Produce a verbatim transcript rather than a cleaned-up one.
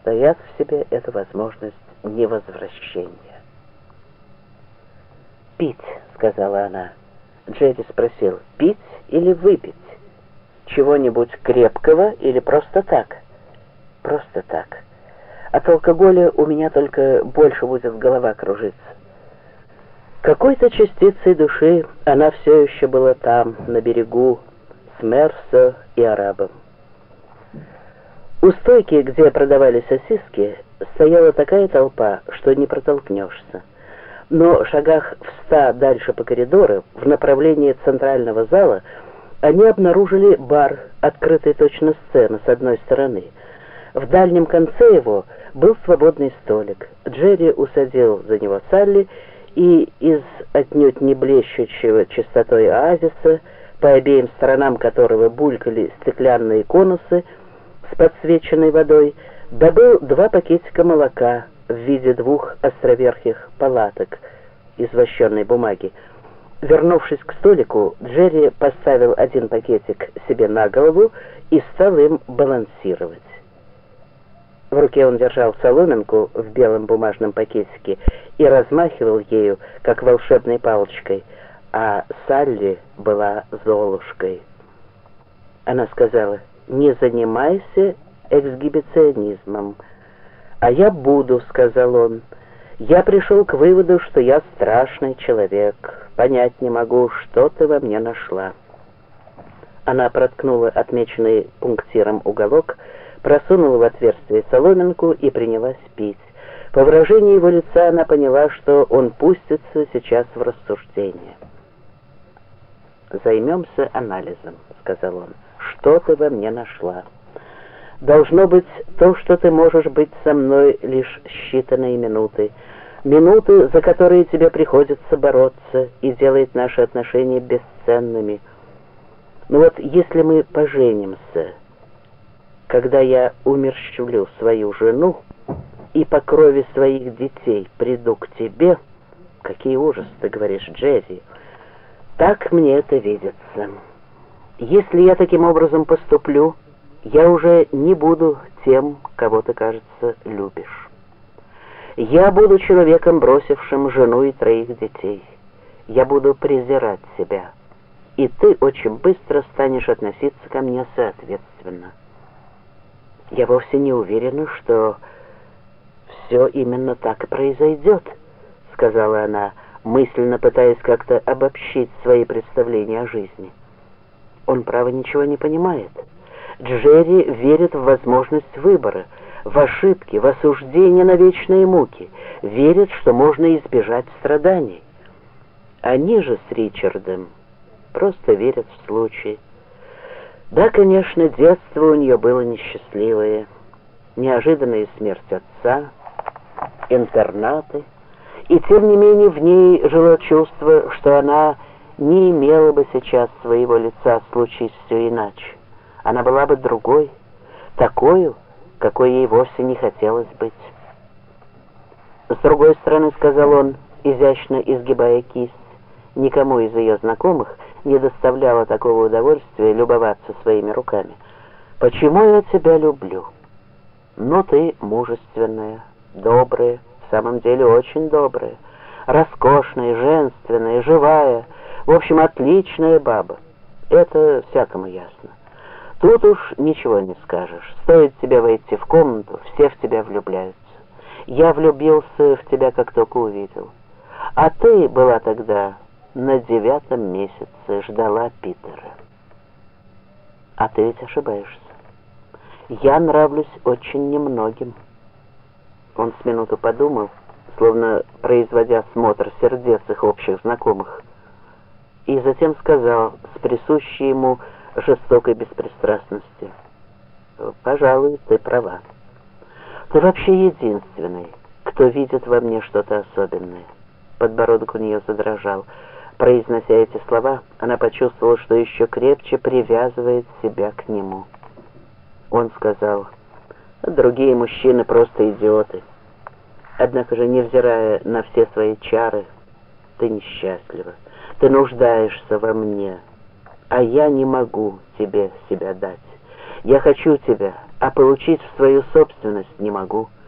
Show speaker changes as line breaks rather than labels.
таят в себе эту возможность невозвращения. «Пить», — сказала она. Джерри спросил: «Пить или выпить? Чего-нибудь крепкого или просто так?» «Просто так. От алкоголя у меня только больше будет голова кружиться». Какой-то частицей души она все еще была там, на берегу, с Мерсо и арабом. У стойки, где продавали сосиски, стояла такая толпа, что не протолкнешься. Но в шагах в ста дальше по коридору, в направлении центрального зала, они обнаружили бар, открытый точно сцена с одной стороны. В дальнем конце его был свободный столик. Джерри усадил за него Салли, и из отнюдь не блещущего чистотой оазиса, по обеим сторонам которого булькали стеклянные конусы с подсвеченной водой, добыл два пакетика молока в виде двух островерхих палаток из вощеной бумаги. Вернувшись к столику, Джерри поставил один пакетик себе на голову и стал им балансировать. В руке он держал соломинку в белом бумажном пакетике и размахивал ею, как волшебной палочкой, а Салли была Золушкой. Она сказала: «Не занимайся эксгибиционизмом». «А я буду», — сказал он. «Я пришел к выводу, что я страшный человек. Понять не могу, что ты во мне нашла». Она проткнула отмеченный пунктиром уголок, просунула в отверстие соломинку и принялась пить. По выражению его лица она поняла, что он пустится сейчас в рассуждение. «Займемся анализом», — сказал он. «Что ты во мне нашла? Должно быть то, что ты можешь быть со мной лишь считанные минуты. Минуты, за которые тебе приходится бороться, и делает наши отношения бесценными. Но вот если мы поженимся, когда я умерщвлю свою жену и по крови своих детей приду к тебе...» «Какие ужасы, ты говоришь, Джерри!» «Так мне это видится. Если я таким образом поступлю, я уже не буду тем, кого ты, кажется, любишь. Я буду человеком, бросившим жену и троих детей. Я буду презирать себя, и ты очень быстро станешь относиться ко мне соответственно. Я вовсе не уверена, что все именно так и произойдет», — сказала она, мысленно пытаясь как-то обобщить свои представления о жизни. Он, право, ничего не понимает. Джерри верит в возможность выбора, в ошибки, в осуждение на вечные муки, верит, что можно избежать страданий. Они же с Ричардом просто верят в случай. Да, конечно, детство у нее было несчастливое. Неожиданная смерть отца, интернаты. И тем не менее в ней жило чувство, что она не имела бы сейчас своего лица, случись все иначе. Она была бы другой, такою, какой ей вовсе не хотелось быть. С другой стороны, сказал он, изящно изгибая кисть, никому из ее знакомых не доставляло такого удовольствия любоваться своими руками. «Почему я тебя люблю? Ну, ты мужественная, добрая, в самом деле очень добрая, роскошная, женственная, живая, в общем, отличная баба. Это всякому ясно. Тут уж ничего не скажешь. Стоит тебе войти в комнату, все в тебя влюбляются. Я влюбился в тебя, как только увидел. А ты была тогда на девятом месяце, ждала Питера. А ты ведь ошибаешься. Я нравлюсь очень немногим». Он с минуту подумал, словно производя смотр сердец их общих знакомых, и затем сказал с присущей ему жестокой беспристрастностью: «Пожалуй, ты права. Ты вообще единственный, кто видит во мне что-то особенное». Подбородок у нее задрожал. Произнося эти слова, она почувствовала, что еще крепче привязывает себя к нему. Он сказал: «Другие мужчины просто идиоты. Однако же, невзирая на все свои чары, ты несчастлива. Ты нуждаешься во мне, а я не могу тебе себя дать. Я хочу тебя, а получить в свою собственность не могу.